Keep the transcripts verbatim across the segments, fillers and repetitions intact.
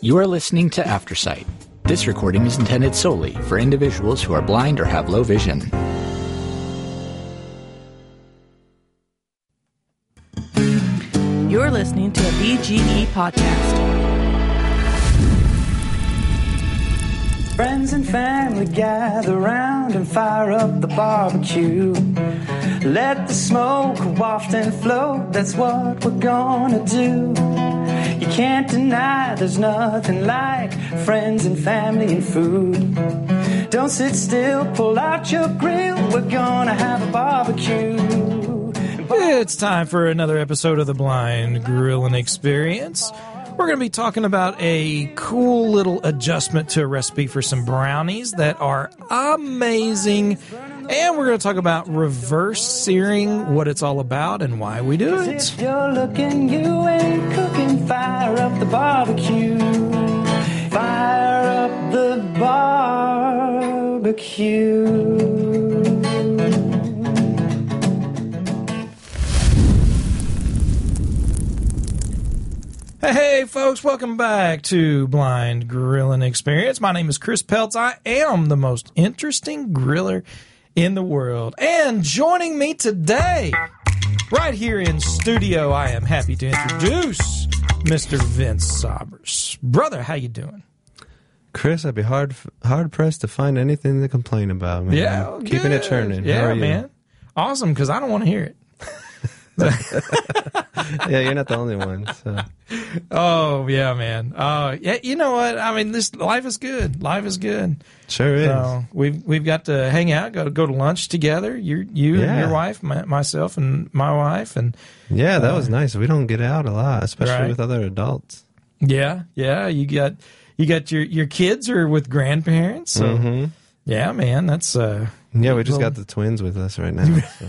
You are listening to Aftersight. This recording is intended solely for individuals who are blind or have low vision. You're listening to a B G E podcast. Friends and family gather round and fire up the barbecue. Let the smoke waft and float, that's what we're gonna do. You can't deny there's nothing like friends and family and food. Don't sit still, pull out your grill, we're gonna have a barbecue. It's time for another episode of the Blind Grilling Experience. We're going to be talking about a cool little adjustment to a recipe for some brownies that are amazing. And we're going to talk about reverse searing, what it's all about, and why we do it. If you're looking, you ain't cooking, fire up the barbecue. Fire up the barbecue. Hey, folks, welcome back to Blind Grilling Experience. My name is Chris Peltz. I am the most interesting griller in the world. And joining me today, right here in studio, I am happy to introduce Mister Vince Saubers. Brother, how you doing? Chris, I'd be hard hard pressed to find anything to complain about, man. Yeah, well, keeping good. it churning. Yeah, How are you? man. Awesome, because I don't want to hear it. Yeah, you're not the only one. So. Oh yeah, man. Oh yeah. You know what? I mean, this life is good. Life is good. Sure is. So we've we've got to hang out, go to go to lunch together. You you Yeah. and your wife, my, myself and my wife, and Yeah, that uh, was nice. We don't get out a lot, especially Right. with other adults. yeah, yeah. You got you got your your kids are with grandparents. So Mm-hmm. yeah, man. That's uh. Yeah, we just little- got the twins with us right now. So.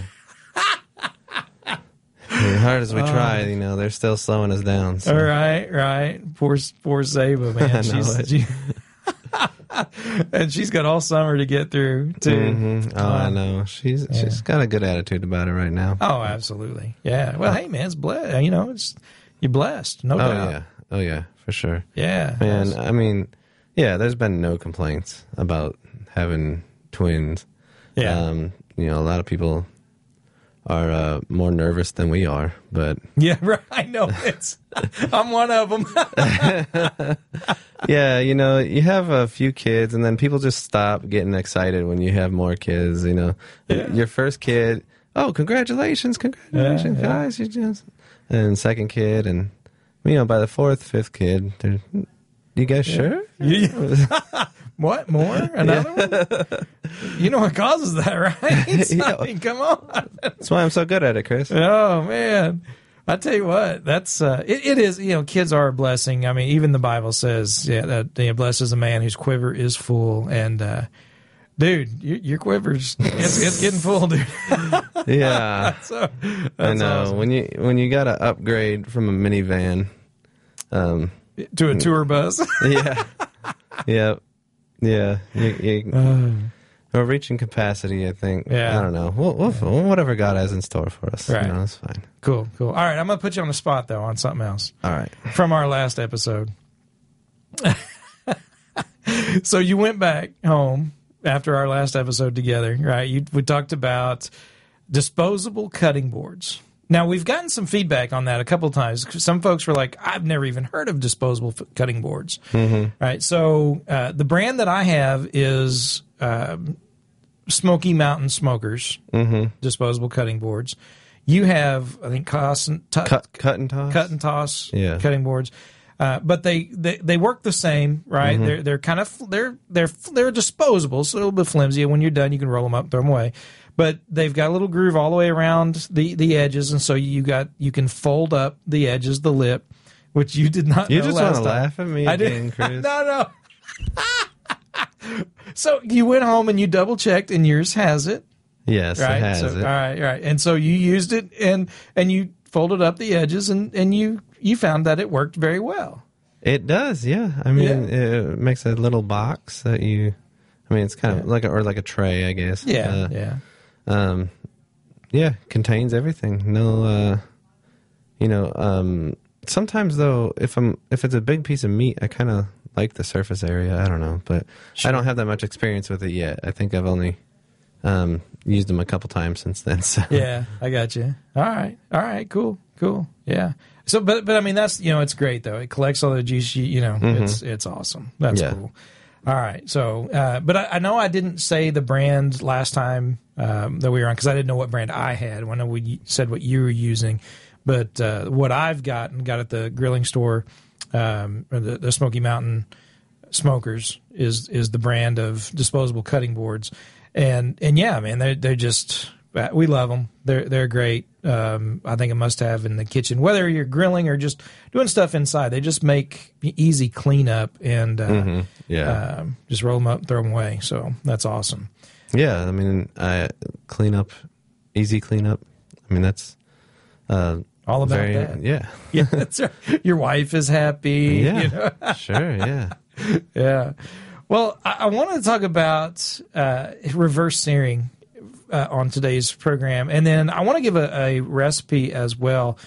As hard as we try, you know, they're still slowing us down. So. All right, right. Poor poor Zaba, man. I know She's, it. she, and she's got all summer to get through too. Mhm. Oh, I Uh, know. She's yeah. she's got a good attitude about it right now. Oh, absolutely. Yeah. Well, hey, man, it's blessed. You know, it's you're blessed, no Oh doubt. yeah. Oh yeah, for sure. Yeah. Man, I mean, yeah, there's been no complaints about having twins. Yeah. Um, you know, a lot of people are uh, more nervous than we are, but Yeah, right. I know. It's, I'm one of them. yeah, you know, you have a few kids and then people just stop getting excited when you have more kids, you know. Yeah. Your first kid, oh, congratulations, congratulations, Yeah, yeah. guys. You just, and second kid, and, you know, by the fourth, fifth kid, they're, you guys sure? What? More? Another one? You know what causes that, right? Yeah. I mean, come on. That's why I'm so good at it, Chris. Oh, man. I tell you what, that's uh, it, it is. You know, kids are a blessing. I mean, even the Bible says, yeah, that you know, blessed is a man whose quiver is full. And uh, dude, your, your quiver's it's, it's getting full, dude. Yeah. So I that's know. awesome. When you when you got to upgrade from a minivan, um, To a tour bus. yeah, yeah, yeah, you, you, Uh, we're reaching capacity. I think. Yeah. I don't know. We'll, we'll, whatever God has in store for us, Right. you know, that's fine. cool, cool. All right, I'm gonna put you on the spot though on something else All right. from our last episode. So you went back home after our last episode together, right? You, we talked about disposable cutting boards. Now, we've gotten some feedback on that a couple times. Some folks were like, I've never even heard of disposable f- cutting boards. Mm-hmm. Right. So uh, the brand that I have is um, Smoky Mountain Smokers, Mm-hmm. disposable cutting boards. You have, I think, Coss and tu- Cut, cut and toss. cut and toss Yeah. cutting boards. Uh, but they, they, they work the same, right? Mm-hmm. They're they're kind of they're they're they're disposable, so a little bit flimsy. And when you're done, you can roll them up, throw them away. But they've got a little groove all the way around the, the edges, and so you got you can fold up the edges, the lip, which you did not. You know just want want to laugh at me I again, did. Chris. No, no. So you went home and you double checked, and yours has it, Yes, right? it has so, it. All right, right. And so you used it, and and you folded up the edges, and, and you you found that it worked very well. It does, yeah. I mean, Yeah. it makes a little box that you. I mean, it's kind of like a, or like a tray, I guess. Yeah, Uh, yeah. Um, yeah, contains everything. No, uh, you know, um, sometimes though, if I'm if it's a big piece of meat, I kind of like the surface area. I don't know, but sure. I don't have that much experience with it yet. I think I've only um, used them a couple times since then. So yeah, I got you. All right, all right, cool, cool. Yeah. So, but but I mean, that's you know, it's great though. It collects all the juice. You know, mm-hmm. it's it's awesome. That's yeah. cool. All right. So, uh, but I, I know I didn't say the brand last time um, that we were on because I didn't know what brand I had when we said what you were using. But uh, what I've gotten, got at the grilling store, um, or the, the Smoky Mountain Smokers, is is the brand of disposable cutting boards, and and yeah, man, they they're just we love them. They're they're great. Um, I think a must have in the kitchen, whether you're grilling or just doing stuff inside. They just make easy cleanup and uh, mm-hmm. yeah, uh, just roll them up, throw them away. So that's awesome. Yeah, I mean, I clean up, easy cleanup. I mean, that's. Uh, All about Very, that. Yeah. Yeah, that's right. Your wife is happy. Yeah. You know? Sure, yeah. Yeah. Well, I, I wanted to talk about uh, reverse searing uh, on today's program. And then I want to give a, a recipe as well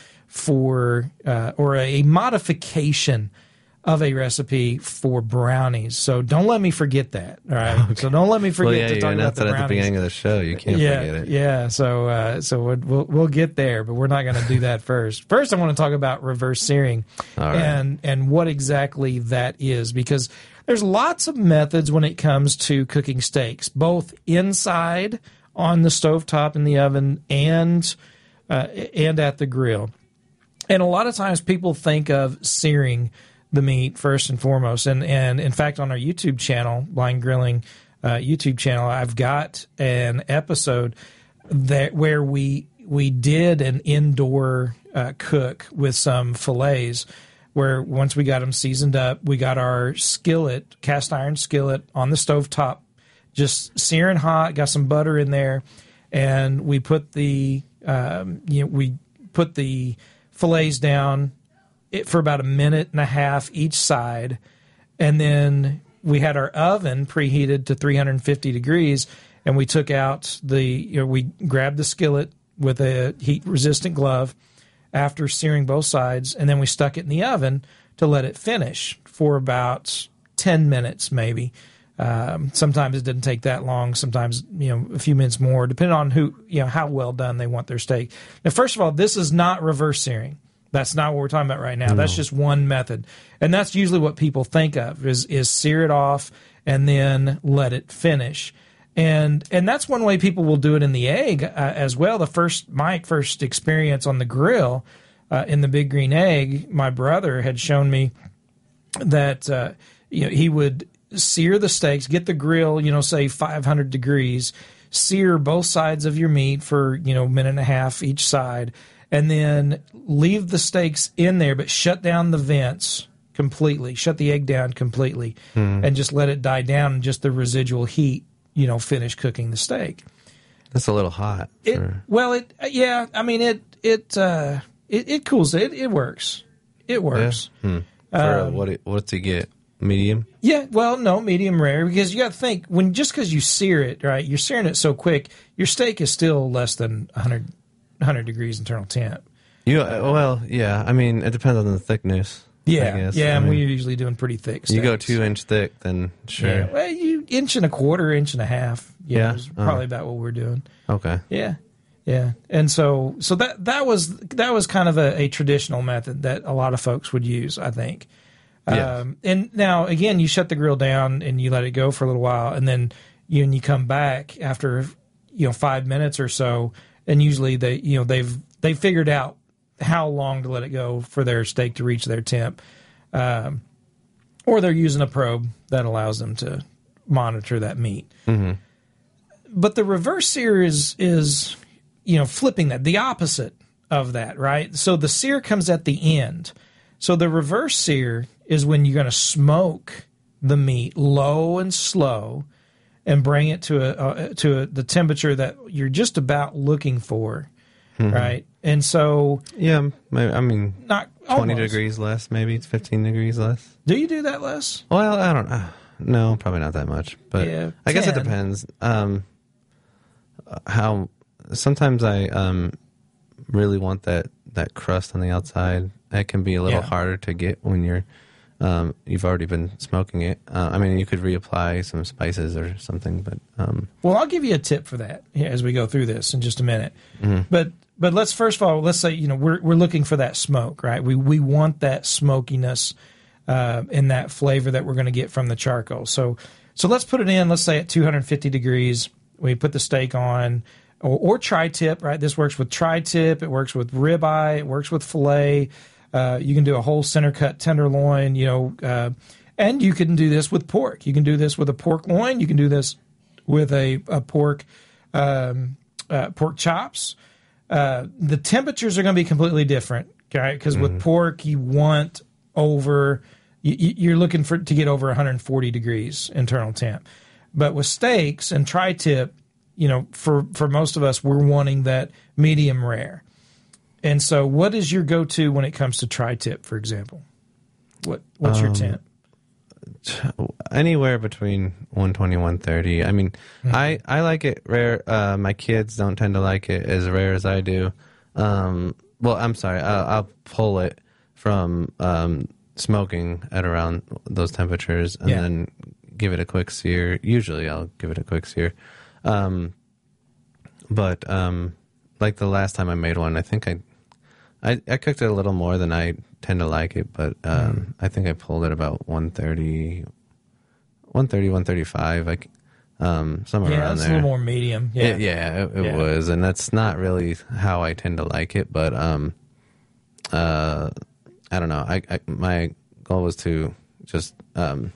for, uh, or a modification of a recipe for brownies. So don't let me forget that. All right. Okay. So don't let me forget well, yeah, to talk about the brownies. At the beginning of the show. You can't yeah, forget it. Yeah. So uh, so we'll, we'll we'll get there, but we're not going to do that first. First, I want to talk about reverse searing All right. and and what exactly that is, because there's lots of methods when it comes to cooking steaks, both inside on the stovetop in the oven and uh, and at the grill. And a lot of times people think of searing the meat first and foremost. And, and in fact, on our YouTube channel, Blind Grilling uh, YouTube channel, I've got an episode that where we we did an indoor uh, cook with some fillets, where once we got them seasoned up, we got our skillet, cast iron skillet on the stovetop, just searing hot, got some butter in there, and we put the um, you know we put the fillets down it for about a minute and a half each side, and then we had our oven preheated to three hundred fifty degrees, and we took out the you know, we grabbed the skillet with a heat resistant glove after searing both sides, and then we stuck it in the oven to let it finish for about ten minutes maybe. Um, sometimes it didn't take that long. Sometimes, you know, a few minutes more, depending on who, you know, how well done they want their steak. Now, first of all, this is not reverse searing. That's not what we're talking about right now. No. That's just one method. And that's usually what people think of is, is sear it off and then let it finish. And and that's one way people will do it in the egg uh, as well. The first, my first experience on the grill uh, in the Big Green Egg, my brother had shown me that uh, you know he would sear the steaks, get the grill, you know, say five hundred degrees, sear both sides of your meat for, you know, a minute and a half each side, and then leave the steaks in there, but shut down the vents completely, shut the egg down completely, hmm. and just let it die down, and just the residual heat, you know, finish cooking the steak. That's a little hot. It, for... Well, it yeah, I mean it it uh, it, it cools it. It works. It works. Yeah. Hmm. For um, what? It, what's it get? Medium? Yeah, well, no, medium rare, because you got to think, when just because you sear it, right, you're searing it so quick, your steak is still less than one hundred, one hundred degrees internal temp. You, well, yeah, I mean, it depends on the thickness. Yeah, I guess. yeah, I and mean, we're usually doing pretty thick steaks. You go two inch thick, then sure. Yeah, well, you inch and a quarter, inch and a half. Yeah, is probably uh, about what we're doing. Okay. Yeah, yeah, and so so that that was that was kind of a, a traditional method that a lot of folks would use, I think. Yeah. Um, and now again, you shut the grill down and you let it go for a little while, and then you and you come back after you know five minutes or so, and usually they you know they've they figured out how long to let it go for their steak to reach their temp, um, or they're using a probe that allows them to monitor that meat. Mm-hmm. But the reverse sear is is you know flipping that, the opposite of that, right? So the sear comes at the end. So the reverse sear is when you're going to smoke the meat low and slow and bring it to a, a to a, the temperature that you're just about looking for, mm-hmm. right? And so yeah, I mean, not twenty almost. degrees less, maybe it's fifteen degrees less. Do you do that less? Well, I don't know. No, probably not that much, but yeah, I guess it depends. Um, how sometimes I um really want that that crust on the outside it can be a little Yeah. harder to get when you're um, you've already been smoking it. Uh, I mean, you could reapply some spices or something, but um, Well, I'll give you a tip for that as we go through this in just a minute. Mm-hmm. But but let's first of all, let's say, you know, we're we're looking for that smoke, right? We we want that smokiness uh, and that flavor that we're going to get from the charcoal. So so let's put it in. Let's say at two hundred fifty degrees. We put the steak on, or, or tri-tip, right? This works with tri-tip. It works with ribeye. It works with filet. Uh, you can do a whole center cut tenderloin, you know, uh, and you can do this with pork. You can do this with a pork loin. You can do this with a, a pork um, uh, pork chops. Uh, the temperatures are going to be completely different, okay? Because mm-hmm. with pork, you want over, you, you're looking for to get over one hundred forty degrees internal temp. But with steaks and tri-tip, you know, for, for most of us, we're wanting that medium rare. And so what is your go-to when it comes to tri-tip, for example? What What's um, your temp? Anywhere between one twenty, one thirty. I mean, mm-hmm. I, I like it rare. Uh, my kids don't tend to like it as rare as I do. Um, well, I'm sorry. I'll, I'll pull it from um, smoking at around those temperatures and yeah. then give it a quick sear. Usually I'll give it a quick sear. Um, but um, like the last time I made one, I think I, I I cooked it a little more than I tend to like it, but um, mm. I think I pulled it about one thirty, one thirty, one thirty-five, like um, somewhere yeah, around it's there. a little more medium. Yeah, it, yeah, it, it yeah. was, and that's not really how I tend to like it. But um, uh, I don't know. I, I my goal was to just um,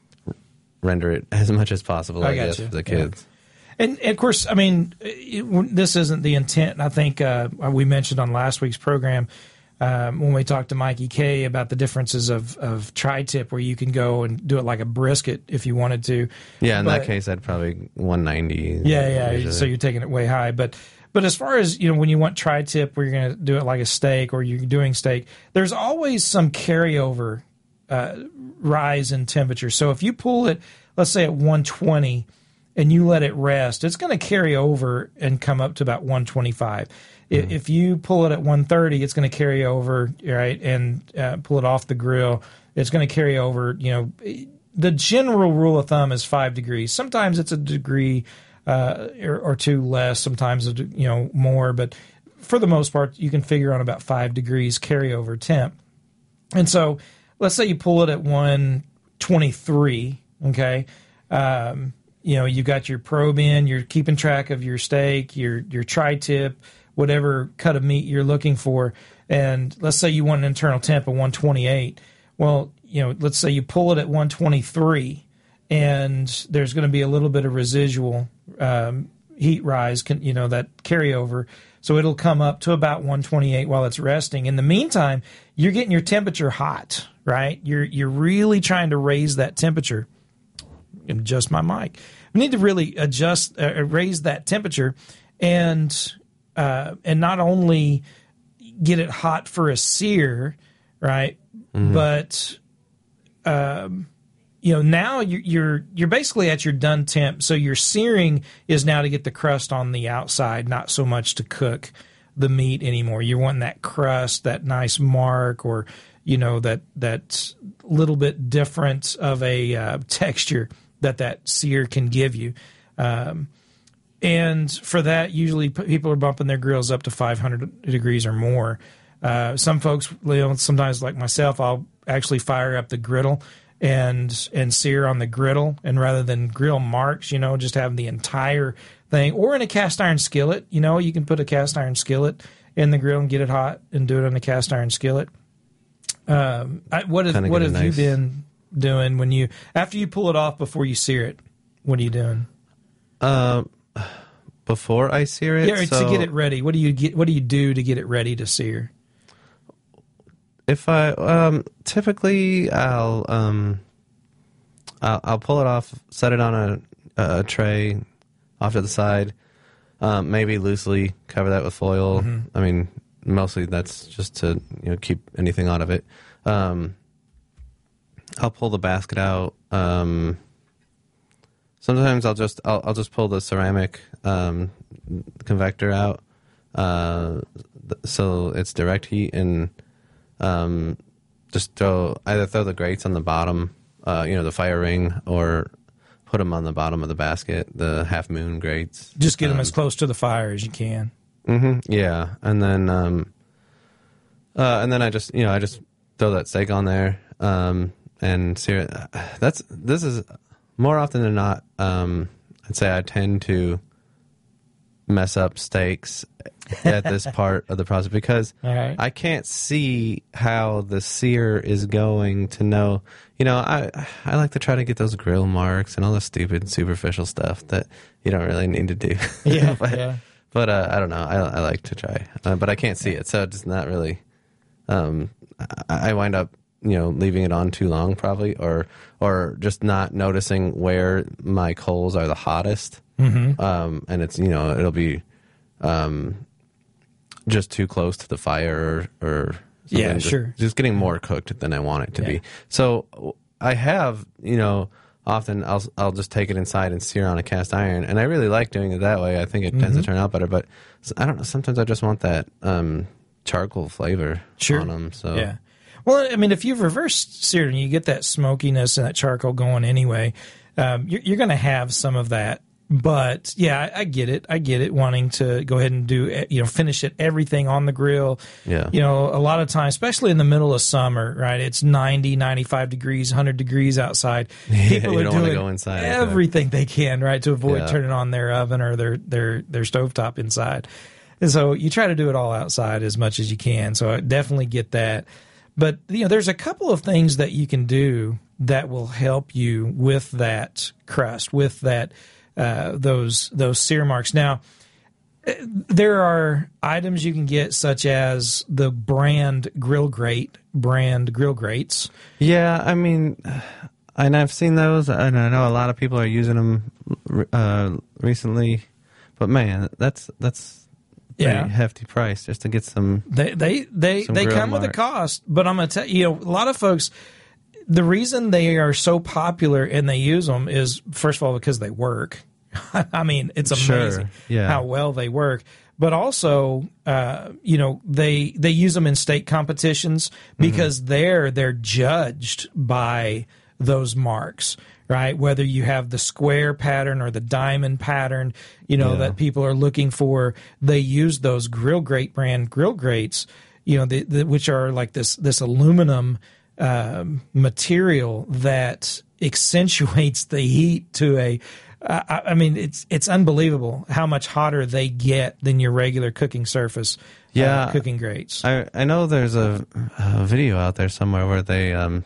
render it as much as possible, I, I guess, you. for the kids. Yeah. And, and, of course, I mean, it, this isn't the intent. I think uh, we mentioned on last week's program um, when we talked to Mikey K about the differences of, of tri-tip, where you can go and do it like a brisket if you wanted to. Yeah, in but, that case, I'd probably one ninety. Yeah, yeah. Usually. So you're taking it way high. But but as far as, you know, when you want tri-tip where you're going to do it like a steak or you're doing steak, there's always some carryover uh, rise in temperature. So if you pull it, let's say at one twenty, and you let it rest, it's going to carry over and come up to about one twenty-five. Mm. If you pull it at one thirty, it's going to carry over, right, and uh, pull it off the grill. It's going to carry over, you know. The general rule of thumb is five degrees. Sometimes it's a degree uh, or, or two less, sometimes, you know, more. But for the most part, you can figure on about five degrees carryover temp. And so let's say you pull it at one twenty-three, okay, um, you know, you got your probe in, you're keeping track of your steak, your your tri-tip, whatever cut of meat you're looking for, and let's say you want an internal temp of one twenty-eight. Well, you know, let's say you pull it at one twenty-three, and there's going to be a little bit of residual um, heat rise, can, you know, that carryover, so it'll come up to about one twenty-eight while it's resting. In the meantime, you're getting your temperature hot, right? You're you're really trying to raise that temperature. Adjust my mic. We need to really adjust, uh, raise that temperature, and uh, and not only get it hot for a sear, right? Mm-hmm. But um, you know, now you're, you're you're basically at your done temp. So your searing is now to get the crust on the outside, not so much to cook the meat anymore. You're wanting that crust, that nice mark, or you know, that that little bit different of a uh, texture that that sear can give you. Um, and for that, usually people are bumping their grills up to five hundred degrees or more. Uh, some folks, you know, sometimes like myself, I'll actually fire up the griddle and and sear on the griddle, and rather than grill marks, you know, just have the entire thing. Or in a cast iron skillet, you know, you can put a cast iron skillet in the grill and get it hot and do it in a cast iron skillet. Um, I, what have, what have nice. you been doing when you after you pull it off before you sear it? What are you doing? Uh, before I sear it, yeah, so to get it ready. What do you get? What do you do to get it ready to sear? If I um, typically I'll um, I'll, I'll pull it off, set it on a, a tray off to the side, um, maybe loosely cover that with foil. Mm-hmm. I mean, mostly that's just to you know keep anything out of it. Um, I'll pull the basket out. Um, sometimes I'll just I'll, I'll just pull the ceramic um, convector out, uh, so it's direct heat, and um, just throw either throw the grates on the bottom, uh, you know, the fire ring, or put them on the bottom of the basket, the Half Moon grates. Just get them um, as close to the fire as you can. Mm-hmm, yeah, and then um, uh, and then I just you know I just throw that steak on there um, and sear it. That's this is more often than not. Um, I'd say I tend to mess up steaks at this part of the process because All right. I can't see how the sear is going to know. You know, I I like to try to get those grill marks and all the stupid superficial stuff that you don't really need to do. Yeah, but yeah. but uh, I don't know. I I like to try, uh, but I can't see it, so it's not really. Um, I, I wind up you know leaving it on too long probably, or or just not noticing where my coals are the hottest. Mm-hmm. Um, and it's, you know, it'll be um, just too close to the fire or, or something. Yeah, just, sure. Just getting more cooked than I want it to Yeah. be. So I have, you know, often I'll I'll just take it inside and sear on a cast iron, and I really like doing it that way. I think it tends Mm-hmm. to turn out better, but I don't know. Sometimes I just want that um, charcoal flavor Sure. on them. So Yeah. Well, I mean, if you've reverse seared and you get that smokiness and that charcoal going anyway, um, you're, you're going to have some of that. But yeah, I, I get it. I get it. Wanting to go ahead and do, you know, finish it, everything on the grill. Yeah. You know, a lot of times, especially in the middle of summer, right? It's ninety, ninety-five degrees, one hundred degrees outside. People you are don't wanna doing go inside, everything they can, right, to avoid Yeah. turning on their oven or their their their stovetop inside. And so you try to do it all outside as much as you can. So I definitely get that. But you know, there's a couple of things that you can do that will help you with that crust, with that uh, those those sear marks. Now, there are items you can get, such as the brand grill grate, brand grill grates. Yeah, I mean, and I've seen those, and I know a lot of people are using them uh, recently. But man, that's that's pretty Yeah. hefty price just to get some. They they they, Some they grill come with a marks. cost, but I'm gonna tell you, you know, a lot of folks. The reason they are so popular and they use them is, first of all, because they work. I mean, it's Sure, amazing yeah. how well they work. But also, uh, you know, they they use them in state competitions because Mm-hmm. there they're judged by those marks, right? Whether you have the square pattern or the diamond pattern, you know, Yeah. that people are looking for. They use those grill grate brand grill grates, you know, the, the, which are like this this aluminum um, material that accentuates the heat to a. I, I mean, it's it's unbelievable how much hotter they get than your regular cooking surface. Yeah. uh, cooking grates. I I know there's a, a video out there somewhere where they um,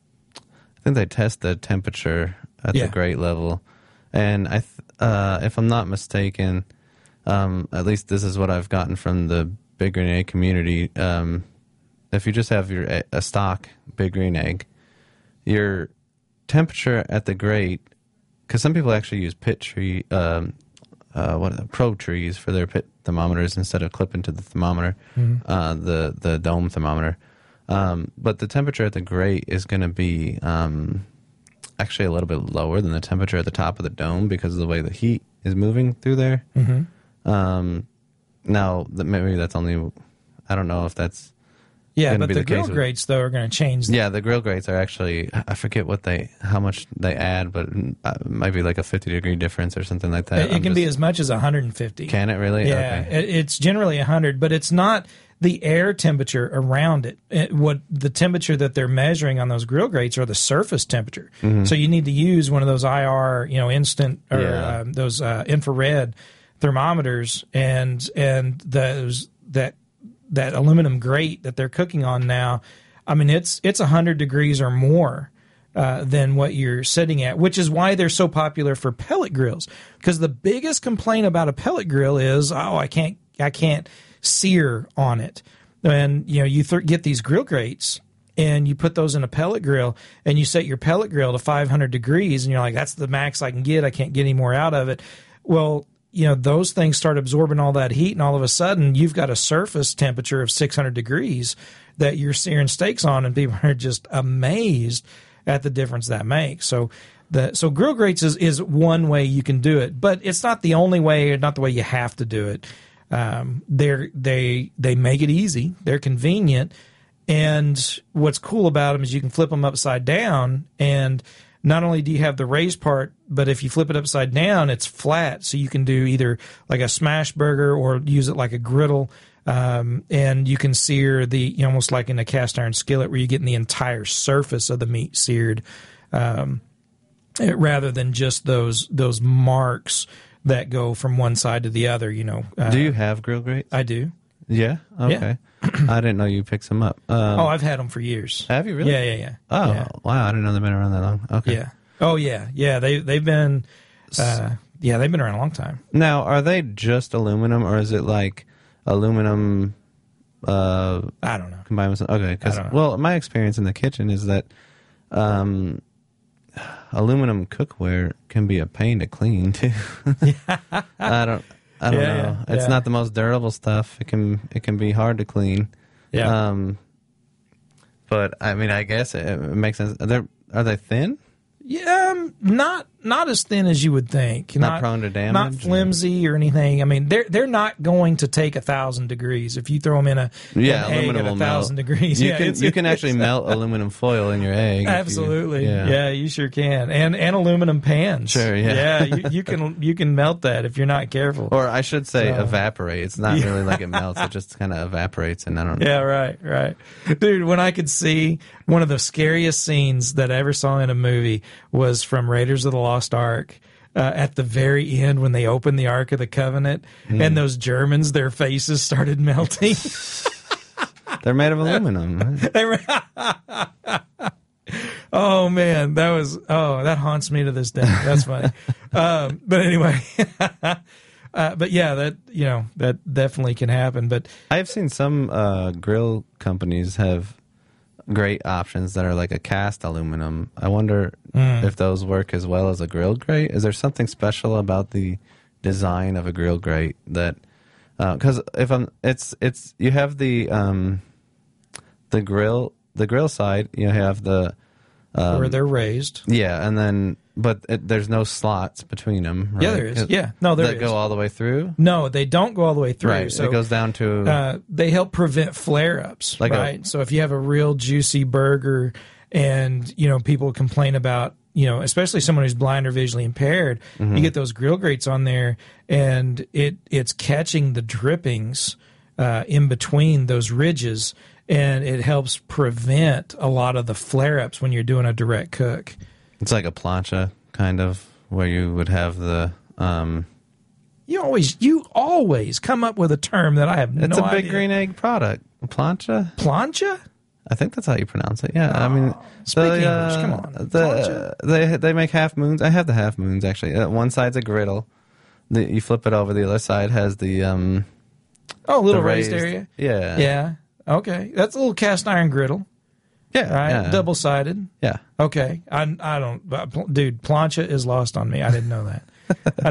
I think they test the temperature at Yeah. the grate level, and I th- uh, if I'm not mistaken, um, at least this is what I've gotten from the Big Green Egg community. Um, if you just have your e- a stock Big Green Egg, your temperature at the grate, because some people actually use pit tree, um, uh, what are the, probe trees for their pit thermometers instead of clipping to the thermometer, uh, the the dome thermometer. Um, but the temperature at the grate is going to be um, actually a little bit lower than the temperature at the top of the dome because of the way the heat is moving through there. Mm-hmm. Um, now, that maybe that's only, I don't know if that's, Yeah, gonna but be the, the case grill with- grates though are going to change. yeah, the grill grates are actually, I forget what they, how much they add, but uh, it might be like a fifty degree difference or something like that. It, it I'm can be just- as much as one hundred fifty. Can it really? Yeah, Okay. it, it's generally one hundred, but it's not the air temperature around it. It- What the temperature that they're measuring on those grill grates are the surface temperature. So you need to use one of those I R, you know, instant or Yeah. um, those uh, infrared thermometers, and and those that that aluminum grate that they're cooking on now. I mean, it's it's one hundred degrees or more. Uh, than what you're sitting at, which is why they're so popular for pellet grills. Because the biggest complaint about a pellet grill is, oh, I can't, I can't sear on it. And you know, you th- get these grill grates and you put those in a pellet grill, and you set your pellet grill to five hundred degrees, and you're like, that's the max I can get. I can't get any more out of it. Well, you know, those things start absorbing all that heat, and all of a sudden, you've got a surface temperature of six hundred degrees that you're searing steaks on, and people are just amazed at the difference that makes. So the so grill grates is, is one way you can do it, but it's not the only way, or not the way you have to do it. Um, they're they they make it easy, they're convenient, and what's cool about them is you can flip them upside down, and not only do you have the raised part, but if you flip it upside down, it's flat, so you can do either like a smash burger or use it like a griddle, um, and you can sear the, you know, almost like in a cast iron skillet where you're getting the entire surface of the meat seared, um, rather than just those those marks that go from one side to the other. You know, uh, do you have grill grates? I do. Yeah. Okay. I didn't know you picked some up. Um, Oh, I've had them for years. have you really? Yeah, yeah, yeah. Oh, yeah. wow! I didn't know they've been around that long. Okay. Yeah. Oh, yeah, yeah. They they've been, uh, yeah, they've been around a long time. Now, are they just aluminum, or is it like aluminum uh, I don't know. combined with some, okay? Because I don't know. well, my experience in the kitchen is that um, aluminum cookware can be a pain to clean too. I don't. I don't Yeah, know. yeah, It's yeah. not the most durable stuff. It can it can be hard to clean. Yeah. Um, but I mean, I guess it, it makes sense. Are they are they thin? Yeah, um, not not as thin as you would think. Not prone to damage, Not flimsy or anything. I mean, they're they're not going to take a thousand degrees if you throw them in a Yeah, an egg aluminum at will a thousand melt. degrees. You yeah, can it's- you can it's- actually melt aluminum foil in your egg. if you- Absolutely, yeah. yeah. you sure can, and and aluminum pans. Sure, yeah. yeah. You, you can you can melt that if you're not careful. Or I should say So- evaporate. It's not Yeah. really like it melts. It just kind of evaporates, and I don't know. Yeah, right, right. Dude, when I could see one of the scariest scenes that I ever saw in a movie was from Raiders of the Lost Ark. Uh, at the very end, when they opened the Ark of the Covenant, and those Germans, their faces started melting. They're made of aluminum. Right? They were, oh man, that was oh that haunts me to this day. That's funny. um, but anyway, uh, but yeah, that you know that definitely can happen. But I've seen some uh, grill companies have great options that are like a cast aluminum. I wonder Mm. if those work as well as a grill grate. Is there something special about the design of a grill grate that? Because if I'm, it's it's you have the um, the grill the grill side. You have the um, where they're raised, yeah, and then but it, there's no slots between them. Right? yeah, there is. Yeah, no, there that is. go all the way through. No, they don't go all the way through. Right, So it goes down to uh, they help prevent flare-ups, Like a- right? So if you have a real juicy burger, and you know people complain about, you know, especially someone who's blind or visually impaired, Mm-hmm. you get those grill grates on there, and it it's catching the drippings uh, in between those ridges, and it helps prevent a lot of the flare-ups when you're doing a direct cook. it's like a plancha kind of where you would have the. Um, You always you always come up with a term that I have it's no a big idea. green egg product, plancha. Plancha? I think that's how you pronounce it. Yeah, I mean, speak the, English, uh, come on. The, Plancha? they they make half moons. I have the half moons actually. Uh, one side's a griddle. The, you flip it over. The other side has the um. Oh, a little the raised, area. Yeah. Yeah. Okay. That's a little cast iron griddle, Yeah. right? Yeah. Double sided. Yeah. Okay. I I don't, but, pl- dude. Plancha is lost on me. I didn't know that. I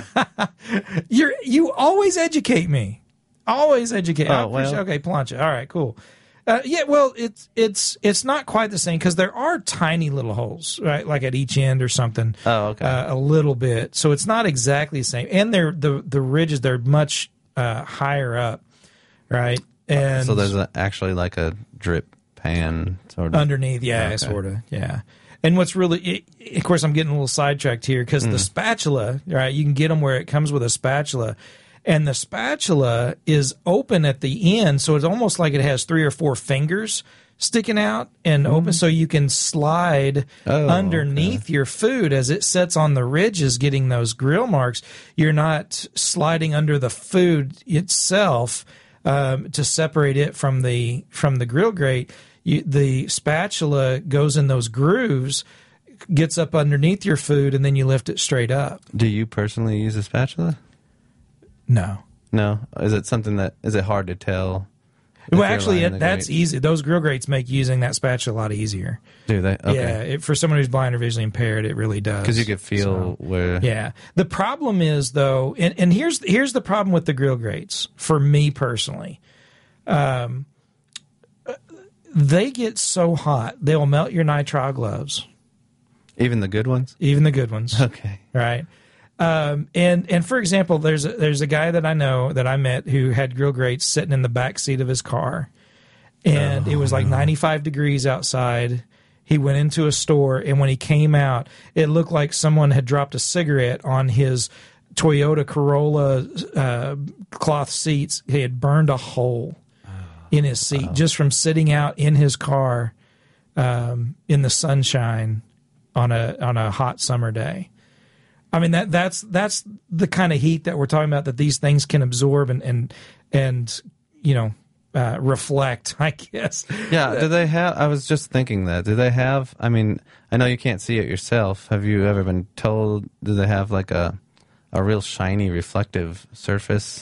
didn't, you're you always educate me. Always educate. I Oh, well. appreciate- okay, plancha. All right, cool. Uh, yeah, well, it's it's it's not quite the same because there are tiny little holes, right? Like at each end or something. Oh, okay. Uh, a little bit, so it's not exactly the same. And they're the the ridges they're much uh, higher up, right? And So there's a, actually like a drip pan sort of underneath, yeah, Okay. sort of, yeah. And what's really, it, of course, I'm getting a little sidetracked here because Mm. the spatula, right? You can get them where it comes with a spatula, and the spatula is open at the end, so it's almost like it has three or four fingers sticking out and open, so you can slide Oh, underneath your food as it sets on the ridges, getting those grill marks. You're not sliding under the food itself um, to separate it from the from the grill grate. You, the spatula goes in those grooves, gets up underneath your food, and then you lift it straight up. Do you personally use a spatula? No. No. Is it something that is it hard to tell? if Well, you're actually, lining it, the that's grate? easy. Those grill grates make using that spatula a lot easier. Do they? Okay. Yeah, it, for someone who's blind or visually impaired, it really does. Because you could feel where. Yeah. The problem is though, and, and here's here's the problem with the grill grates for me personally. Um, they get so hot they'll melt your nitrile gloves, Even the good ones. even the good ones. Okay. Right. Um, and and for example, there's a, there's a guy that I know that I met who had grill grates sitting in the back seat of his car, and Oh, it was like no. ninety-five degrees outside. He went into a store, and when he came out, it looked like someone had dropped a cigarette on his Toyota Corolla uh, cloth seats. He had burned a hole in his seat wow. just from sitting out in his car um, in the sunshine on a on a hot summer day. I mean, that that's that's the kind of heat that we're talking about, that these things can absorb and and and you know uh, reflect, I guess. Yeah. Do they have? I was just thinking that. Do they have? I mean, I know you can't see it yourself. Have you ever been told? Do they have like a a real shiny, reflective surface?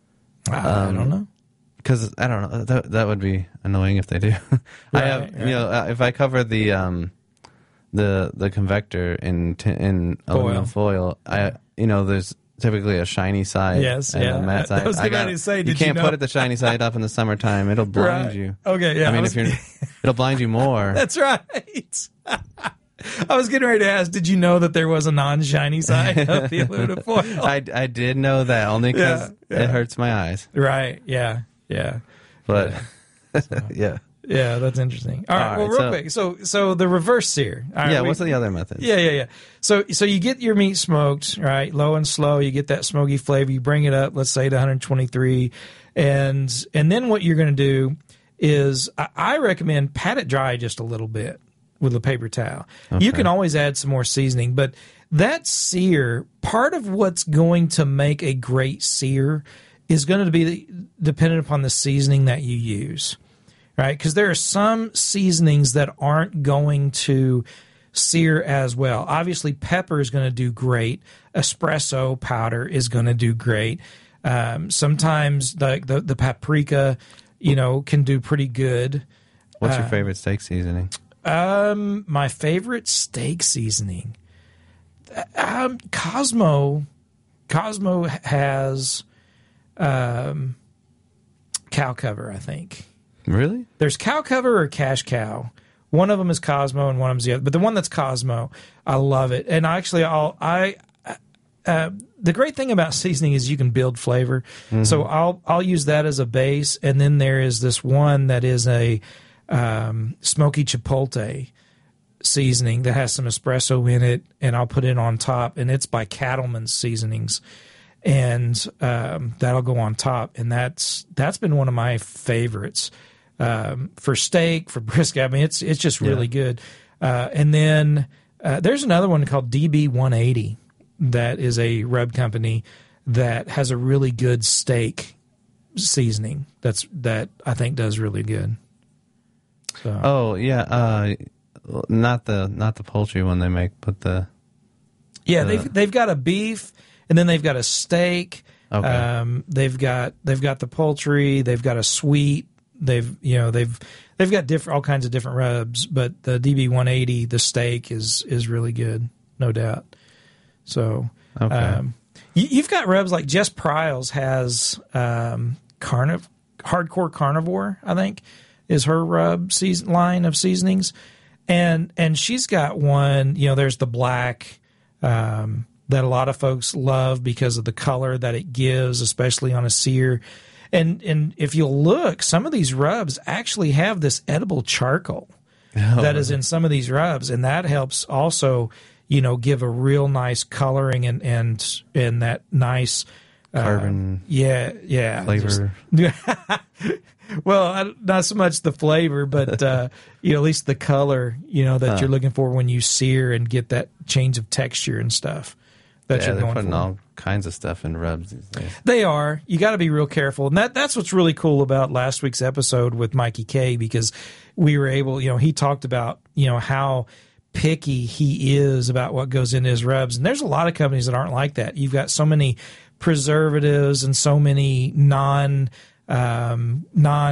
I Um, don't know. Because I don't know. That that would be annoying if they do. I have, Right, you know, uh, if I cover the um, the the convector in t- in aluminum foil, I you know, there's typically a shiny side. Yes, and yeah. a matte side. I was I about got- to say, you did you can't know? put it the shiny side up in the summertime. It'll blind Right. you. Okay, yeah. I mean, was- if you're, it'll blind you more. That's right. I was getting ready to ask, did you know that there was a non-shiny side of the aluminum foil? I, I did know that only because Yeah, yeah. it hurts my eyes. Right, yeah, yeah. But yeah, Yeah, that's interesting. All right, All well, right, real so- quick. So, so the reverse sear. All right, yeah. we- What's the other method? Yeah, yeah, yeah. So, so you get your meat smoked, right? Low and slow. You get that smoky flavor. You bring it up, let's say to one twenty-three, and and then what you're going to do is, I, I recommend pat it dry just a little bit with a paper towel. You can always add some more seasoning, but that sear, part of what's going to make a great sear is going to be dependent upon the seasoning that you use. Right, because there are some seasonings that aren't going to sear as well. Obviously, pepper is going to do great. Espresso powder is going to do great. Um, sometimes the, the the paprika, you know, can do pretty good. What's your favorite steak seasoning? Um, my favorite steak seasoning, um, Cosmo. Cosmo has um, cow cover, I think. Really? There's cow cover or cash cow. One of them is Cosmo and one of them's the other. But the one that's Cosmo, I love it. And actually, I'll I uh, the great thing about seasoning is you can build flavor. Mm-hmm. So I'll I'll use that as a base, and then there is this one that is a um, smoky chipotle seasoning that has some espresso in it, and I'll put it on top, and it's by Cattleman's Seasonings. And um, that'll go on top, and that's that's been one of my favorites. Um, for steak, for brisket, I mean, it's it's just really Yeah. good. Uh, and then uh, there's another one called D B one eighty that is a rub company that has a really good steak seasoning. That's that I think does really good. So, Oh yeah, uh, not the not the poultry one they make, but the yeah, uh, they've they've got a beef, and then they've got a steak. Okay. Um, they've got they've got the poultry. They've got a sweet. They've you know they've they've got different all kinds of different rubs, but the D B one eighty, the steak is is really good, no doubt. So Okay. um, you, you've got rubs like Jess Pryles has um, carniv- hardcore carnivore, I think, is her rub season line of seasonings, and and she's got one. You know, there's the black. Um, that a lot of folks love because of the color that it gives, especially on a sear. And and if you'll look, some of these rubs actually have this edible charcoal Oh, that is in some of these rubs, and that helps also, you know, give a real nice coloring and and and that nice uh, Carbon yeah, yeah, flavor. just- well, I, not so much the flavor, but uh, you know, at least the color, you know, that Huh. you're looking for when you sear and get that change of texture and stuff that yeah, you're they're going putting for. all kinds of stuff in rubs these days. They are. You got to be real careful. And that, that's what's really cool about last week's episode with Mikey K, because we were able, you know, he talked about, you know, how picky he is about what goes into his rubs. And there's a lot of companies that aren't like that. You've got so many preservatives and so many non, um,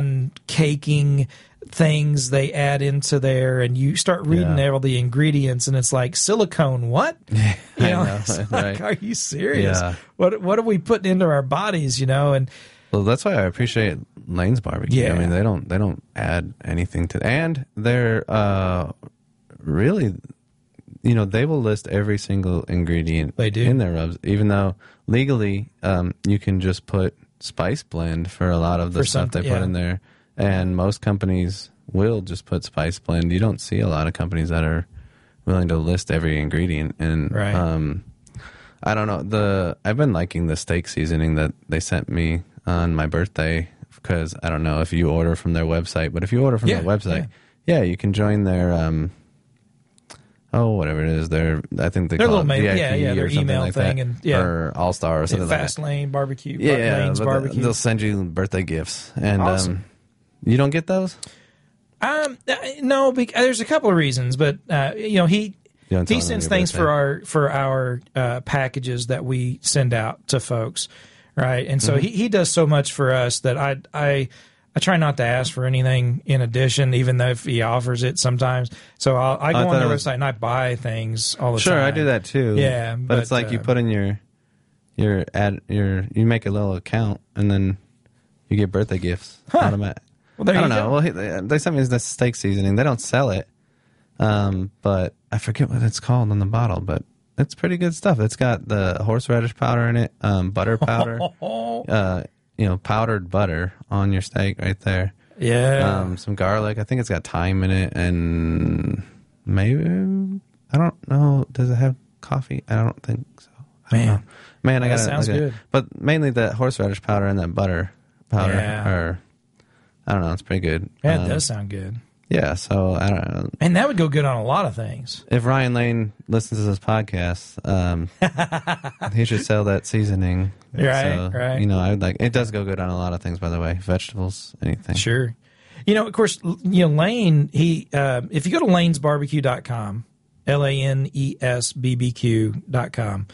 non-caking things they add into there, and you start reading Yeah. all the ingredients, and it's like silicone. What? You I know, know, it's like, right. are you serious? Yeah. What What are we putting into our bodies? You know, and Well, that's why I appreciate Lane's Barbecue. Yeah. I mean, they don't they don't add anything to, and they're uh, really, you know, they will list every single ingredient They do. in their rubs, even though legally um, you can just put spice blend for a lot of the For stuff they something, put yeah. in there, and most companies will just put spice blend. You don't see a lot of companies that are willing to list every ingredient. And Right. um, I don't know. The I've been liking the steak seasoning that they sent me on my birthday because I don't know if you order from their website, but if you order from Yeah, their website, yeah. yeah, you can join their um, oh whatever it is. Their I think they Their call little it mail- V I P yeah, yeah, their or something email like thing that, and- yeah. or All Star or something like that. Fast Lane Barbecue. Yeah, Bar- yeah, Lane's but Barbecue. they'll send you birthday gifts, and Awesome. um, you don't get those. Um, uh, no, bec- there's a couple of reasons, but uh, you know he You don't tell he them sends your things birthday. for our for our uh, packages that we send out to folks, right? And so Mm-hmm. he, he does so much for us that I I I try not to ask for anything in addition, even though if he offers it sometimes. So I'll, I go I on thought their it was- website and I buy things all the Sure, time. I do that too. Yeah, but, but, it's like you uh, put in your your ad your you make a little account, and then you get birthday gifts automatic. Well, there I don't you know. go. Well, he- they, they sent me this steak seasoning. They don't sell it, um, but I forget what it's called on the bottle. But it's pretty good stuff. It's got the horseradish powder in it, um, butter powder, uh, you know, powdered butter on your steak right there. Yeah. Um, some garlic. I think it's got thyme in it, and maybe I don't know. Does it have coffee? I don't think so. I don't Man. know. man, I That got sounds good. But mainly that horseradish powder and that butter powder. Yeah. Or, I don't know. It's pretty good. That Um, does sound good. Yeah. So I don't know. And that would go good on a lot of things. If Ryan Lane listens to this podcast, um, he should sell that seasoning. Right, So, right. You know, I would like. It does go good on a lot of things, by the way. Vegetables, anything. Sure. You know, of course, l- you know, Lane, he, uh, if you go to lanes barbecue dot com, L A N E S B B Q dot com,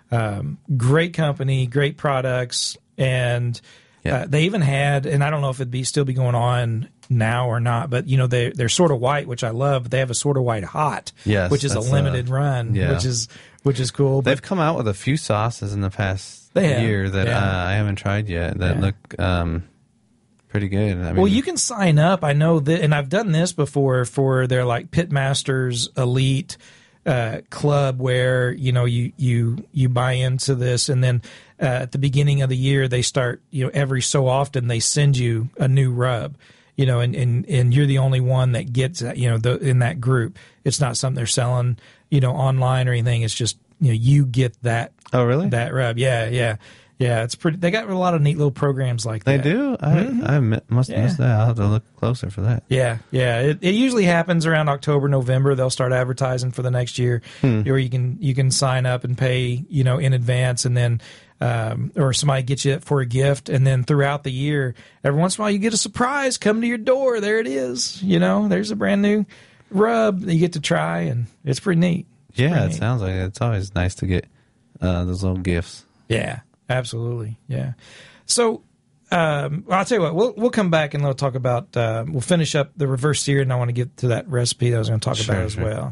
um, great company, great products. And Yeah. uh, they even had, and I don't know if it'd be still be going on now or not, but, you know, they, they're sort of white, which I love, but they have a sort of white hot, Yes, which is a that's, limited uh, run, yeah. which is, which is cool. They've But come out with a few sauces in the past They have, year that yeah. uh, I haven't tried yet that Yeah. look um, pretty good. I mean, well, you can sign up. I know that, and I've done this before for their like Pitmasters Elite uh, club, where you know you you you buy into this, and then uh, at the beginning of the year they start. You know, every so often they send you a new rub. You know, and, and, and you're the only one that gets that, you know, the, in that group. It's not something they're selling, you know, online or anything. It's just, you know, you get that. Oh, really? That rub. Yeah, yeah. Yeah, it's pretty. They got a lot of neat little programs like They that. do? I, I mi- must have Yeah. missed that. I'll have to look closer for that. Yeah, yeah. It, it usually happens around October, November. They'll start advertising for the next year, or you can you can sign up and pay, you know, in advance, and then um, or somebody gets you it for a gift, and then throughout the year, every once in a while, you get a surprise come to your door. There it is. You know, there's a brand new rub that you get to try, and it's pretty neat. It's Yeah, pretty it neat. sounds like it. It's always nice to get uh, those little gifts. Yeah, absolutely. Yeah. So um, well, I'll tell you what. We'll we'll come back and we'll talk about. Uh, we'll finish up the reverse sear, and I want to get to that recipe that I was going to talk Sure, about as sure. well.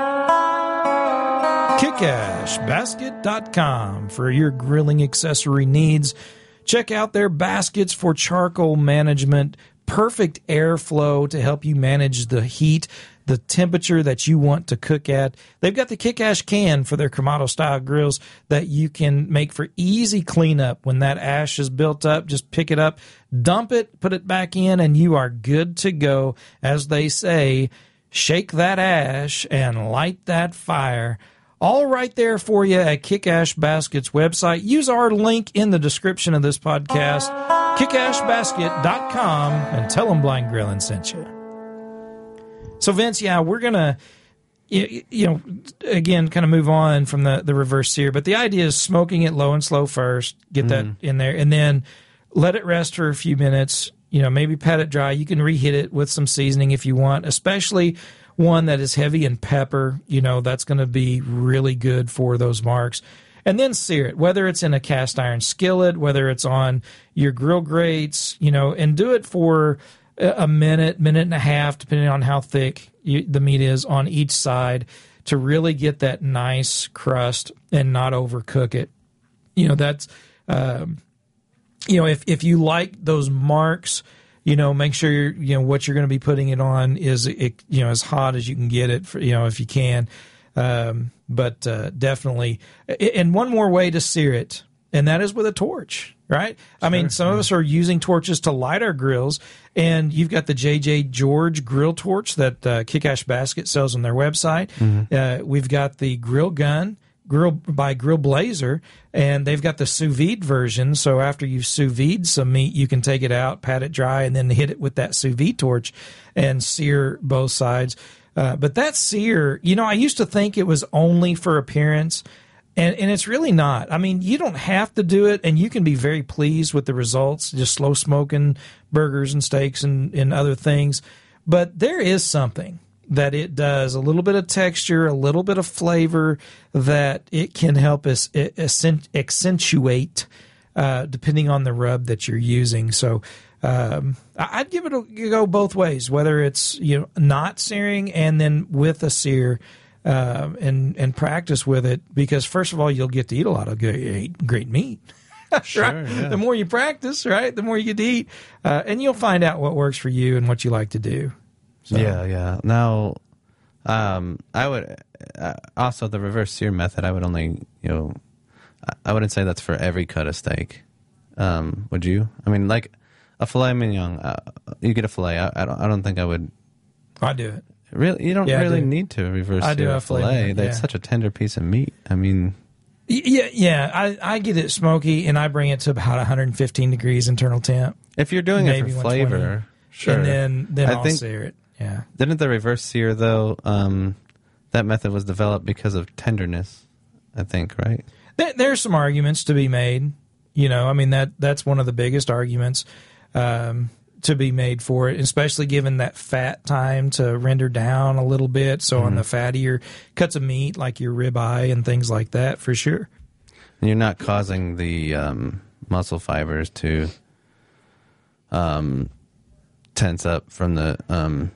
kick ash basket dot com for your grilling accessory needs. Check out their baskets for charcoal management. Perfect airflow to help you manage the heat, the temperature that you want to cook at. They've got the Kick Ash can for their Kamado style grills that you can make for easy cleanup. When that ash is built up, just pick it up, dump it, put it back in, and you are good to go. As they say, shake that ash and light that fire. All right there for you at Kick Ash Basket's website. Use our link in the description of this podcast, kick ash basket dot com, and tell them Blind Grillin' sent you. So, Vince, yeah, we're going to, you, you know, again, kind of move on from the, the reverse sear. But the idea is smoking it low and slow first, get that in there, and then let it rest for a few minutes. You know, maybe pat it dry. You can reheat it with some seasoning if you want, especially one that is heavy in pepper. You know, that's going to be really good for those marks. And then sear it, whether it's in a cast iron skillet, whether it's on your grill grates, you know, and do it for a minute, minute and a half, depending on how thick you, the meat is on each side, to really get that nice crust and not overcook it. You know, that's, um, you know, if, if you like those marks, you know, make sure you're, you know, what you're going to be putting it on is, it, you know, as hot as you can get it, for, you know, if you can. Um, but uh, definitely, and one more way to sear it, and that is with a torch, right? I mean, some of us are using torches to light our grills, and you've got the J J George grill torch that uh, Kick-Ash Basket sells on their website. Mm-hmm. Uh, we've got the grill gun grill by Grill Blazer, and they've got the sous vide version. So after you've sous vide some meat, you can take it out, pat it dry, and then hit it with that sous vide torch and sear both sides. Uh, but that sear, you know, I used to think it was only for appearance, and, and it's really not. I mean, you don't have to do it, and you can be very pleased with the results, just slow smoking burgers and steaks and, and other things. But there is something that it does, a little bit of texture, a little bit of flavor that it can help us accentuate uh, depending on the rub that you're using. So um, I'd give it a go both ways, whether it's you know not searing and then with a sear, uh, and and practice with it, because first of all, you'll get to eat a lot of great, great meat. Sure, right? yeah. The more you practice, right, the more you get to eat, uh, and you'll find out what works for you and what you like to do. So. Yeah, yeah. Now, um, I would uh, also the reverse sear method. I would only, you know, I wouldn't say that's for every cut of steak. Um, would you? I mean, like a filet mignon. Uh, you get a filet. I, I don't. I don't think I would. I do it. Really, you don't Yeah, really do. need to reverse I do sear a a filet filet. mignon, That's yeah. such a tender piece of meat. I mean, Y- Yeah, yeah. I, I get it smoky, and I bring it to about one hundred fifteen degrees internal temp. if you're doing Maybe it for one twenty, flavor, sure. And then, then I I'll think- sear it. Yeah. Didn't the reverse sear though? Um, that method was developed because of tenderness. I think, right? There, there's some arguments to be made. You know, I mean, that that's one of the biggest arguments um, to be made for it, especially given that fat time to render down a little bit. So on the fattier cuts of meat, like your ribeye and things like that, for sure. And you're not causing the um, muscle fibers to um, tense up from the um,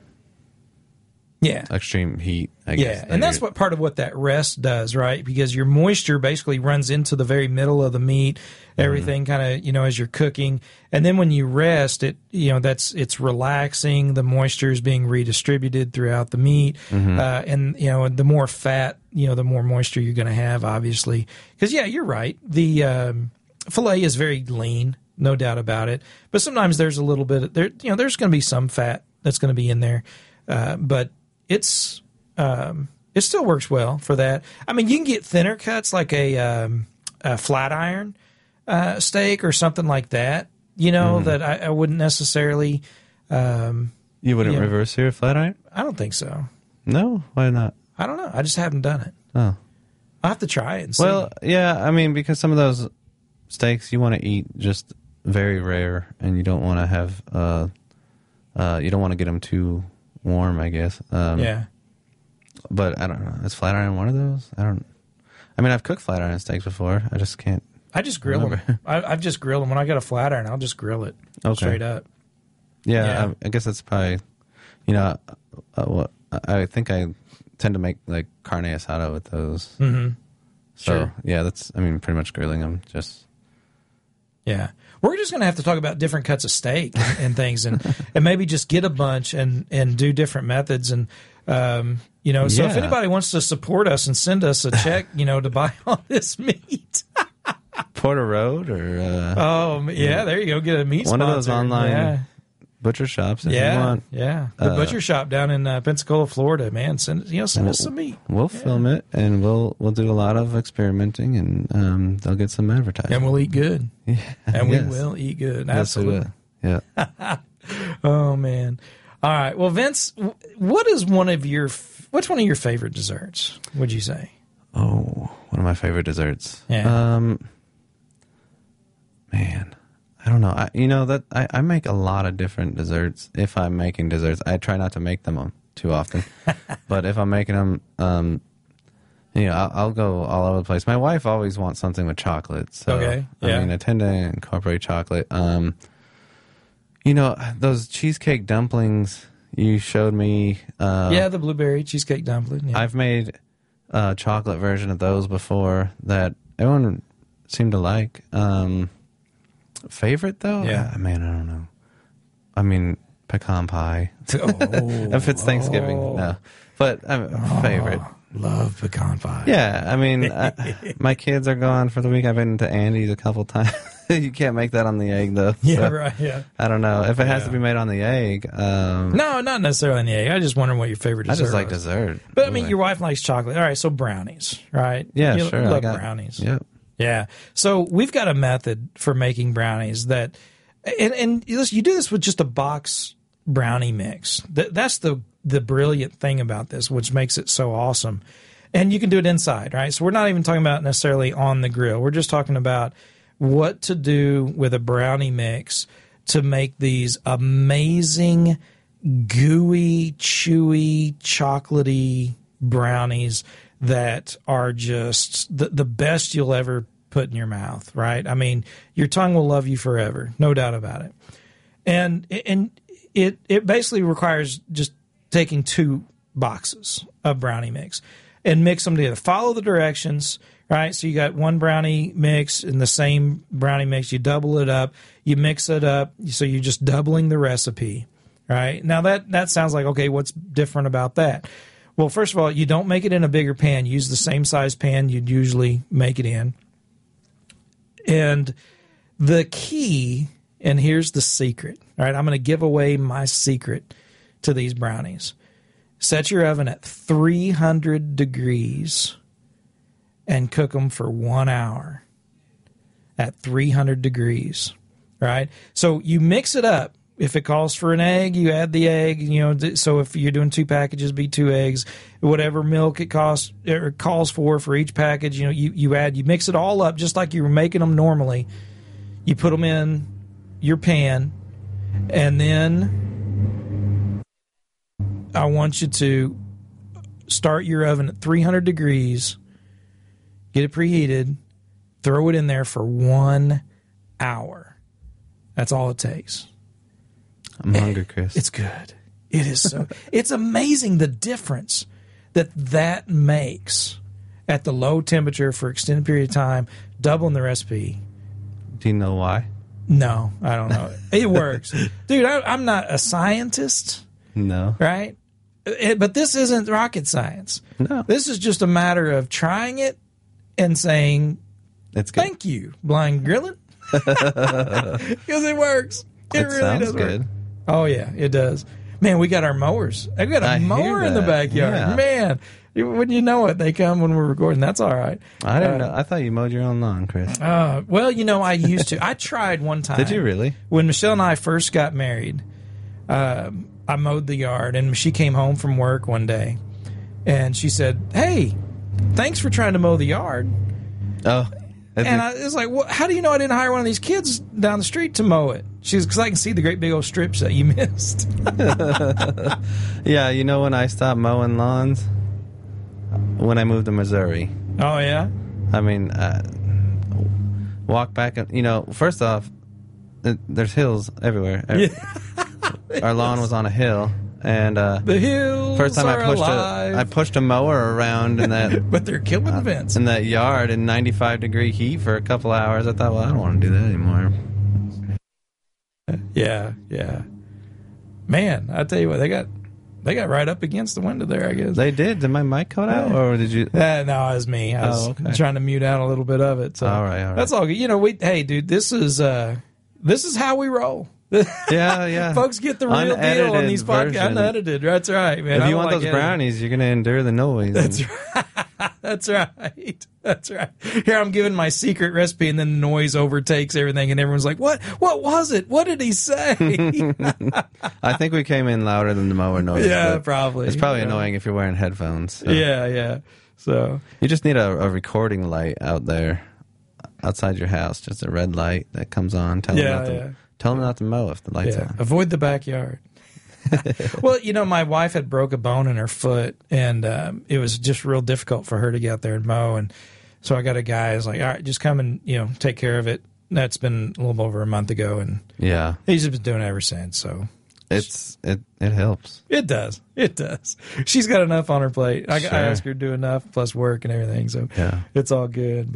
Yeah. extreme heat. I guess. Yeah, that and that's you're- what part of what that rest does, right? Because your moisture basically runs into the very middle of the meat, everything kind of, you know, as you're cooking. And then when you rest, it, you know, that's, it's relaxing. The moisture is being redistributed throughout the meat. Uh, and, you know, the more fat, you know, the more moisture you're going to have, obviously. Because, yeah, you're right. The um, filet is very lean, no doubt about it. But sometimes there's a little bit, there, you know, there's going to be some fat that's going to be in there. Uh, but it's, Um, it still works well for that. I mean, you can get thinner cuts like a, um, a flat iron uh, steak or something like that, you know, Mm-hmm. that I, I wouldn't necessarily, um, You wouldn't yeah. reverse sear a flat iron? I don't think so. No, why not? I don't know. I just haven't done it. Oh, I'll have to try it and see. well, yeah. I mean, because some of those steaks you want to eat just very rare, and you don't want to have, uh, uh, you don't want to get them too warm, I guess. Um, yeah. But I don't know. Is flat iron one of those? I don't. I mean, I've cooked flat iron steaks before. I just can't. I just grill remember. them. I, I've just grilled them. When I got a flat iron, I'll just grill it Okay. straight up. Yeah, Yeah. I, I guess that's probably. You know, uh, what I think I tend to make like carne asada with those. Mm-hmm. So Sure. yeah, that's. I mean, pretty much grilling them. Just Yeah. We're just going to have to talk about different cuts of steak and, and things, and, and maybe just get a bunch and, and do different methods. And, um, you know, so if Yeah. anybody wants to support us and send us a check, you know, to buy all this meat. Porter Road or uh, Oh, yeah, there you go. Get a meat one of those sponsor. online Yeah. butcher shops if you Yeah, want. yeah. The Uh, butcher shop down in uh, Pensacola, Florida, man. Send you know, send us some meat, We'll film it and we'll we'll do a lot of experimenting and um, they'll get some advertising. and we'll eat good. Yeah, And we yes. will eat good. Yes, we Absolutely. will. Yeah. Oh man! All right. Well, Vince, w- what is one of your f- what's one of your favorite desserts? Would you say? Oh, one of my favorite desserts. Yeah. Um, man, I don't know. I, you know that I, I make a lot of different desserts. If I'm making desserts, I try not to make them um, too often. But if I'm making them, um, you know, I'll, I'll go all over the place. My wife always wants something with chocolate. So, Okay, yeah. I mean, I tend to incorporate chocolate. Um, you know, those cheesecake dumplings you showed me. Uh, yeah, the blueberry cheesecake dumpling. Yeah. I've made a chocolate version of those before that everyone seemed to like. Um, favorite though? Yeah. I, man, I don't know. I mean, pecan pie. Oh, if it's Thanksgiving, oh. no. But I mean, favorite. Love pecan pie. Yeah, I mean, I, my kids are gone for the week. I've been to Andy's a couple times. You can't make that on the egg, though. Yeah, so, right, yeah. I don't know. If it has Yeah. to be made on the egg. Um, No, not necessarily on the egg. I just wondering what your favorite I dessert just like was. dessert. But, I mean, Really. your wife likes chocolate. All right, so brownies, right? Yeah, you sure. I love got- brownies. Yep. Yeah. So we've got a method for making brownies that, and, and listen, you do this with just a box brownie mix. That, that's the, the brilliant thing about this, which makes it so awesome. And you can do it inside, right? So we're not even talking about necessarily on the grill. We're just talking about what to do with a brownie mix to make these amazing, gooey, chewy, chocolatey brownies that are just the, the best you'll ever put in your mouth, right? I mean, your tongue will love you forever, no doubt about it. And and it it basically requires just taking two boxes of brownie mix and mix them together. Follow the directions, right? So you got one brownie mix in the same brownie mix. You double it up. You mix it up. So you're just doubling the recipe, right? Now that, that sounds like, okay, what's different about that? Well, first of all, you don't make it in a bigger pan. Use the same size pan you'd usually make it in. And the key, and here's the secret, all right? I'm going to give away my secret to these brownies. Set your oven at three hundred degrees and cook them for one hour at three hundred degrees, right? So you mix it up. If it calls for an egg, you add the egg. You know, so if you're doing two packages, be two eggs. Whatever milk it costs or calls for for each package, you know, you, you add. You mix it all up just like you were making them normally. You put them in your pan, and then I want you to start your oven at three hundred degrees, get it preheated, throw it in there for one hour. That's all it takes. I'm hungry, Chris. It's good. It is so. It's amazing the difference that that makes at the low temperature for extended period of time, doubling the recipe. Do you know why? No, I don't know. It works. Dude, I, I'm not a scientist, No. right? It, but this isn't rocket science. No. This is just a matter of trying it and saying, It's good. thank you, Blind Grilling. Because it works. It, It really sounds does work. good. Oh, yeah, it does. Man, we got our mowers. I got a I hear mower in the that. backyard. Yeah. Man, wouldn't you know it? They come when we're recording. That's all right. I didn't Uh, know. I thought you mowed your own lawn, Chris. Uh, well, you know, I used to. I tried one time. Did you really? When Michelle and I first got married, um, I mowed the yard, and she came home from work one day, and she said, "Hey, thanks for trying to mow the yard." Oh. And I was like, well, how do you know I didn't hire one of these kids down the street to mow it? She was, because I can see the great big old strips that you missed. yeah, you know when I stopped mowing lawns? When I moved to Missouri. Oh, yeah? I mean, uh, walk back, and, you know, first off, it, there's hills everywhere. Yeah. Our lawn was on a hill, and uh, The hills first time I are pushed alive. a, I pushed a mower around in that but they're killing the fence. in that yard in ninety-five degree heat for a couple hours. I thought, well, I don't want to do that anymore. Yeah, yeah. Man, I tell you what, they got they got right up against the window there, I guess. They did. Did my mic cut out, Yeah. or did you? Uh, no, it was me. I was Oh, okay. trying to mute out a little bit of it. So All right, all right. that's all good. You know, we hey, dude, this is uh, this is how we roll. Yeah, yeah. Folks get the real deal on Unedited these podcasts. version. Unedited. That's right, man. If I you don't want like those editing. brownies, you're going to endure the noise. That's right. That's right. That's right. Here I'm giving my secret recipe, and then the noise overtakes everything, and everyone's like, "What? What was it? What did he say?" I think we came in louder than the mower noise. Yeah, but probably. It's probably Yeah. annoying if you're wearing headphones. so. Yeah, yeah. So You just need a, a recording light out there outside your house, just a red light that comes on. Tell Yeah, them not to, yeah. tell them not to mow if the light's yeah, on. avoid the backyard. Well, you know, my wife had broke a bone in her foot, and um, it was just real difficult for her to get out there and mow. And so I got a guy who's like, "All right, just come and you know take care of it." That's been a little over a month ago, and Yeah, he's just been doing it ever since. So it's it it helps. it does, it does. She's got enough on her plate. I, Sure. I asked her to do enough plus work and everything, so Yeah. it's all good. But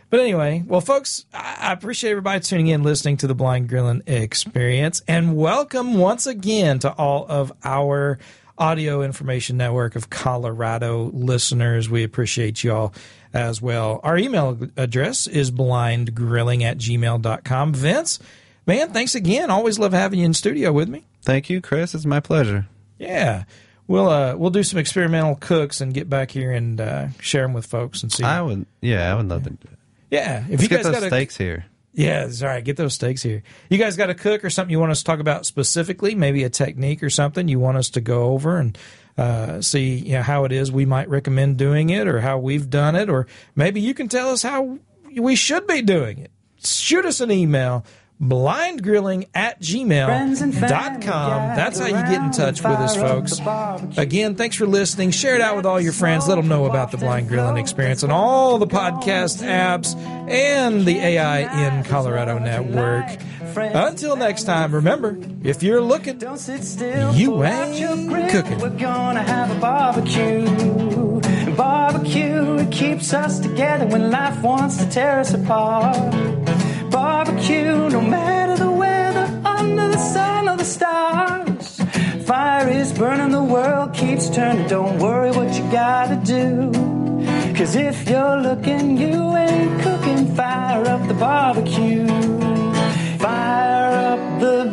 But anyway, well, folks, I appreciate everybody tuning in, listening to the Blind Grilling Experience, and welcome once again to all of our Audio Information Network of Colorado listeners. We appreciate you all as well. Our email address is blindgrilling at gmail dot com. Vince, man, thanks again. Always love having you in studio with me. Thank you, Chris. It's my pleasure. Yeah. We'll uh, we'll do some experimental cooks and get back here and uh, share them with folks and see. I would, yeah, I would love to do it. Yeah, if Let's you get guys those got a, steaks here. Yeah, that's all right. Get those steaks here. You guys got a cook or something you want us to talk about specifically? Maybe a technique or something you want us to go over and uh, see, you know, how it is we might recommend doing it, or how we've done it, or maybe you can tell us how we should be doing it. Shoot us an email. blindgrilling at gmail dot com. That's how you get in touch with us, folks. Again, thanks for listening. Share it out with all your friends. Let them know about the Blind Grilling Experience and all the podcast apps and the A I in Colorado network. Until next time, remember, if you're looking, you ain't cooking. We're gonna have a barbecue. Barbecue, it keeps us together when life wants to tear us apart. Barbecue, no matter the weather, under the sun or the stars. Fire is burning, the world keeps turning. Don't worry what you gotta do. Cause if you're looking, you ain't cooking. Fire up the barbecue. Fire up the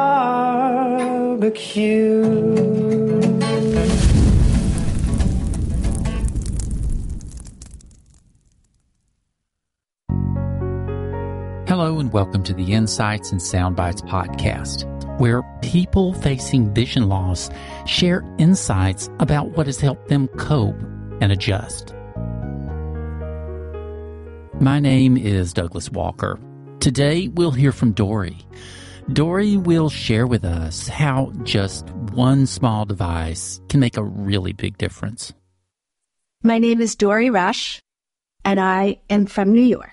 barbecue. Hello and welcome to the Insights and Soundbites podcast, where people facing vision loss share insights about what has helped them cope and adjust. My name is Douglas Walker. Today we'll hear from Dory. Dory will share with us how just one small device can make a really big difference. My name is Dory Rush, and I am from New York.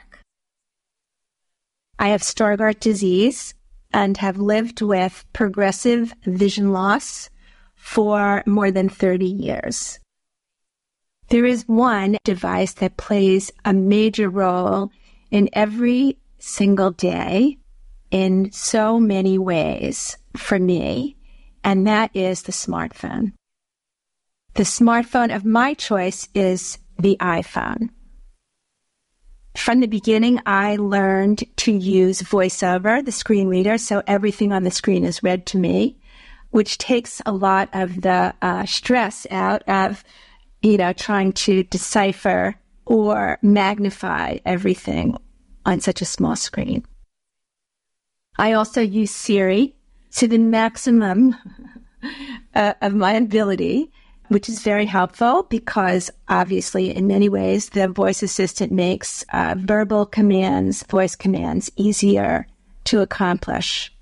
I have Stargardt disease and have lived with progressive vision loss for more than thirty years. There is one device that plays a major role in every single day in so many ways for me, and that is the smartphone. The smartphone of my choice is the iPhone. From the beginning, I learned to use VoiceOver, the screen reader, so everything on the screen is read to me, which takes a lot of the uh, stress out of, you know, trying to decipher or magnify everything on such a small screen. I also use Siri to the maximum uh, of my ability, which is very helpful because obviously in many ways the voice assistant makes uh, verbal commands, voice commands easier to accomplish.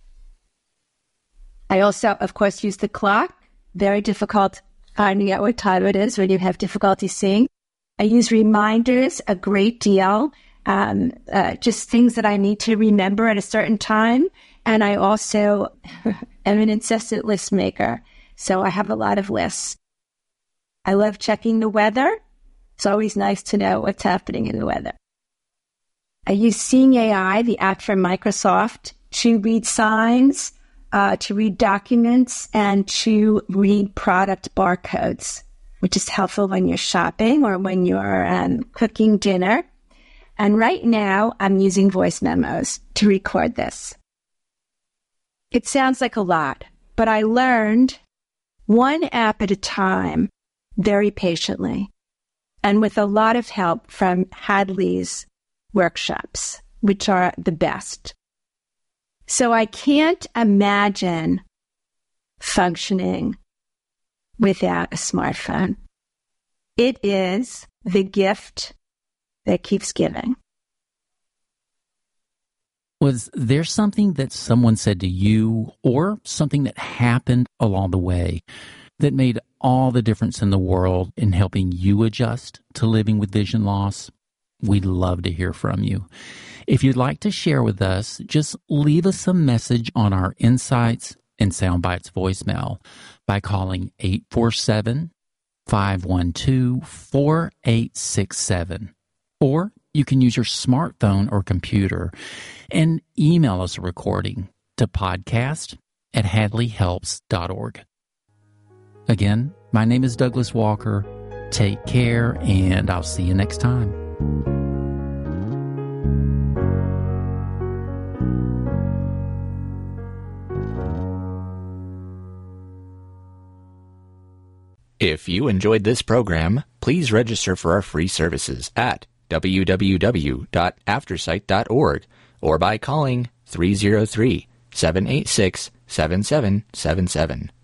I also, of course, use the clock. Very difficult finding out what time it is when you have difficulty seeing. I use reminders a great deal, um, uh, just things that I need to remember at a certain time. And I also am an incessant list maker, so I have a lot of lists. I love checking the weather. It's always nice to know what's happening in the weather. I use Seeing A I, the app from Microsoft, to read signs, uh, to read documents, and to read product barcodes, which is helpful when you're shopping or when you're um, cooking dinner. And right now, I'm using voice memos to record this. It sounds like a lot, but I learned one app at a time very patiently, and with a lot of help from Hadley's workshops, which are the best. So I can't imagine functioning without a smartphone. It is the gift that keeps giving. Was there something that someone said to you or something that happened along the way that made all the difference in the world in helping you adjust to living with vision loss? We'd love to hear from you. If you'd like to share with us, just leave us a message on our Insights and Soundbites voicemail by calling eight four seven, five one two, four eight six seven. Or you can use your smartphone or computer and email us a recording to podcast at hadley helps dot org. Again, my name is Douglas Walker. Take care, and I'll see you next time. If you enjoyed this program, please register for our free services at w w w dot aftersight dot org or by calling three oh three, seven eight six, seven seven seven seven.